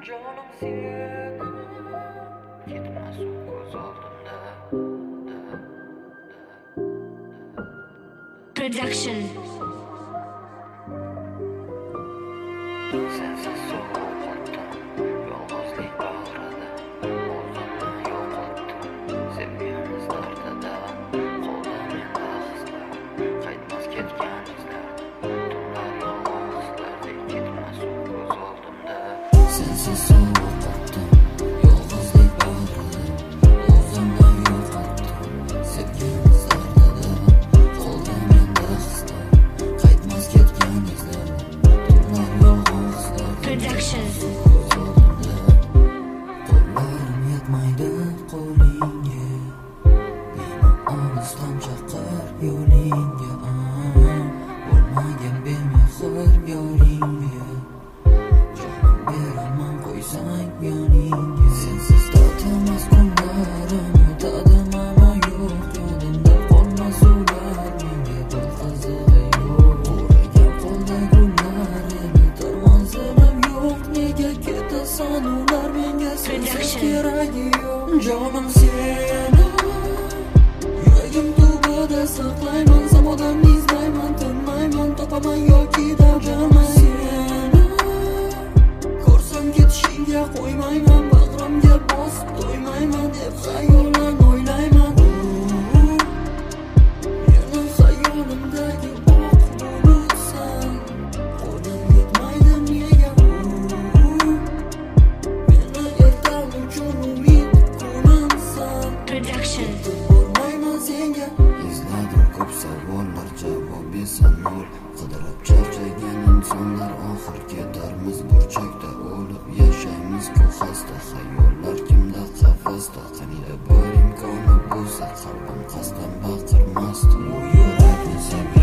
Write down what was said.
Canım seni gitmez o göz oldumda. Production. Sensiz soğukotdim, yolg'izlik bag'rida. O'zimni yo'qotdim, sevgimiz dardida. Qo'lda menda hislar, qaytmas ketgan izlar. Tunlar yolg'izlardek ketmas u ko'z oldimda. Sensiz so'qotdim, yolg'izlik bag'rida. O'zimni yo'qotdim, sevgimiz dardida. Qo'lda menda hislar, qaytmas ketgan izlar. Tunlar yolg'izlardek Production. qo'llarim yetmaydi qo'lingga, meni olisdan chaqir yo'lingga. Bo'lmagan bemehr yoringga, jonim beraman qo'ysang yoningga. Sensiz tatimas kunlarim o'tadi, mana yo'q yodimda qolmas ular. Menga bir qizig'i yo'q, o'ragan qo'lda gullar, emitar manzilim yo'q. Nega ketasan ular menga, sensiz keragi yo'q. Jonim seni yuragim tubada saqlayman, samodan izlayman, tinmayman, topaman yoki davjaman. Seni ko'rsam ketishingga qo'ymayman, bag'rimga bosib to'ymayman deb xayollarni o'ylayman. Meni xayolimdagi oq bulutsan, qo'lim yetmaydi nega meni ertalovchi umid kunimsan. Production. Bormayman senga, izladim ko'p savollar, javob esa nol. Qidirib charchagan insonlar, oxir ketarmiz burchakda. O'lib yashaymiz-ku xasta xayollar, kimda qafasda. Qaniydi bir imkoni bo'lsa, qalbim qasddan baqirmasdi. Bu yurakni sevgan